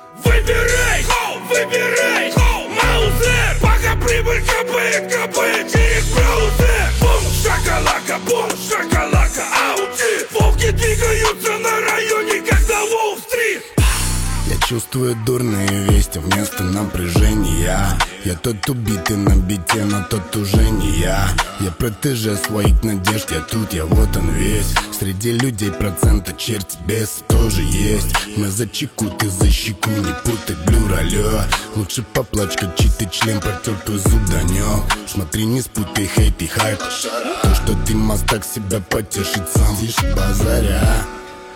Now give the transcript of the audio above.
Выбирай, выбирай, Маузер, пока прибыль капает через браузер. Бум, шакалака, аути. Волки двигаются на районе, как на Уолл-стрит. Я чувствую дурные вести вместо напряжения. Я тот убитый на бите, но тот уже не я. Я протеже своих надежд, я тут, я вот он весь. Среди людей процента черти без тоже есть. Мы за чеку, ты за щеку, не путай блюр, алё. Лучше поплачь, как чистый член протер твой зуб, Данёк. Смотри, не спутай хейт и хайп. То, что ты мастак, себя потешить сам, тише базаря.